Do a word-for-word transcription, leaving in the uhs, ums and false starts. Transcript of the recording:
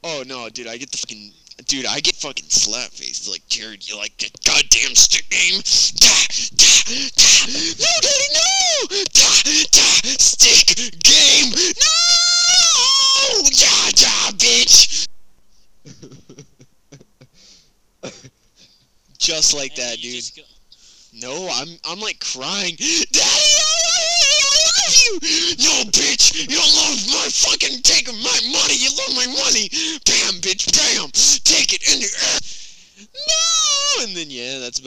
Oh no, dude, I get the fucking dude, I get fucking slap faces like Jared. You like that goddamn stick game? Da, da, da. No, daddy, no! Da, da, stick game. No! Da, da, bitch. Just like And that, you dude. just go, No, I'm I'm like crying. Daddy, I love you! No, bitch! You don't love my fucking taking my money! You love my money! Bam, bitch, bam! Take it in the air! No! And then, yeah, that's about